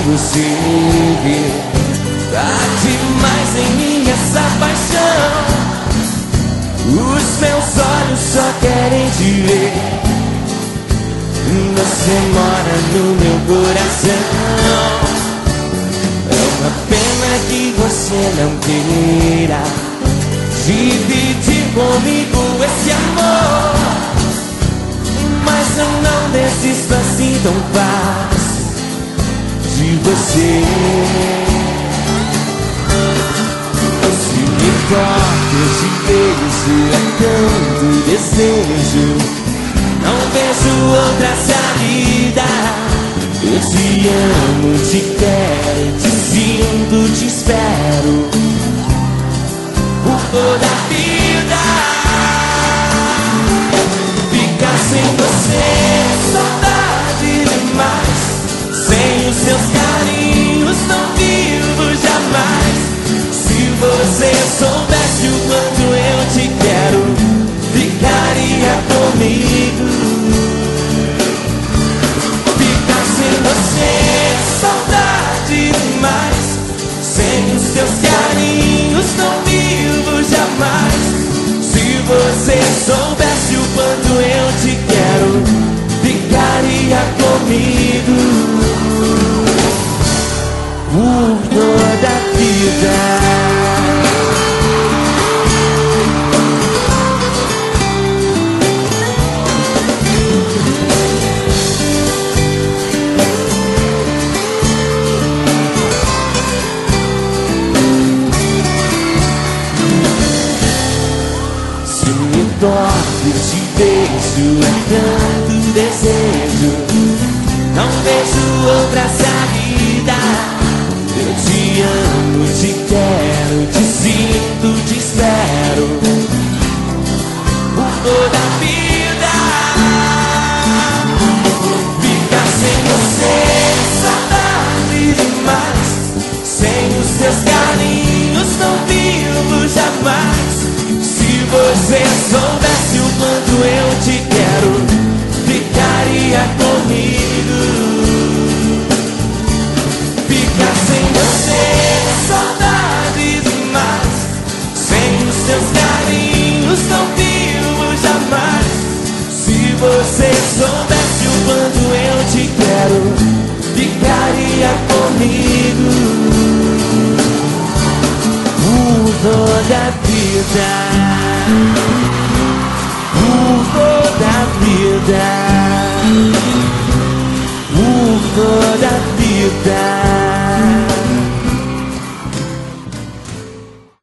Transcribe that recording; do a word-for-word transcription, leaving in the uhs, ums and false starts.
você. Há demais em mim essa paixão. Os meus olhos só querem te ver. Você mora no meu coração. É uma pena que você não queira dividir comigo esse amor, mas eu não desisto assim tão fácil de você. Se me toca, eu te vejo, é tanto desejo. Não vejo outra saída. Eu te amo, te quero, te sinto, te espero por toda a vida. Ficar sem você, saudade demais. Sem os seus carinhos não vivo jamais. Se você soubesse o quanto eu te quero, ficaria comigo. Ficar sem você, saudade demais. Sem os seus carinhos não vivo jamais. Se você soubesse o quanto eu te quero, ficaria comigo por toda a vida. Eu te vejo, é tanto desejo. Não vejo outra saída. Eu te amo, te quero, te sinto, te espero por toda a vida. Ficar sem você, saudade demais. Sem os seus carinhos não vivo jamais. Se você soubesse o quanto eu te quero, ficaria comigo. Ficar sem você, saudade demais. Sem os seus carinhos não vivo jamais. Se você soubesse o quanto eu te quero, ficaria comigo por toda a vida. Por toda a vida.